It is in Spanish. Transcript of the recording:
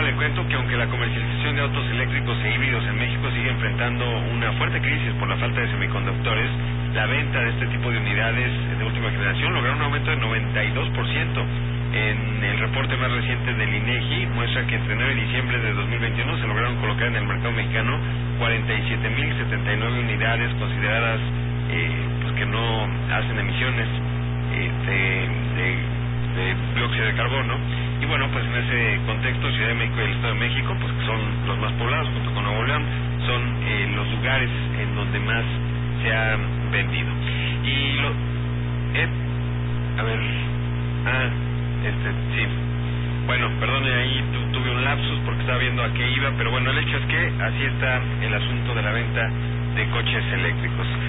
le cuento que aunque la comercialización de autos eléctricos e híbridos en México sigue enfrentando una fuerte crisis por la falta de semiconductores, la venta de este tipo de unidades de última generación logró un aumento del 92%. En el reporte más reciente del INEGI muestra que entre enero y diciembre de 2021 se lograron colocar en el mercado mexicano 47.079 unidades consideradas pues que no hacen emisiones de dióxido de carbono. Y bueno, pues en ese contexto Ciudad de México y el Estado de México, pues que son los más poblados junto con Nuevo León, son los lugares en donde más se han vendido. Y sí. Bueno, perdone, ahí tuve un lapsus porque estaba viendo a qué iba, pero bueno, el hecho es que así está el asunto de la venta de coches eléctricos.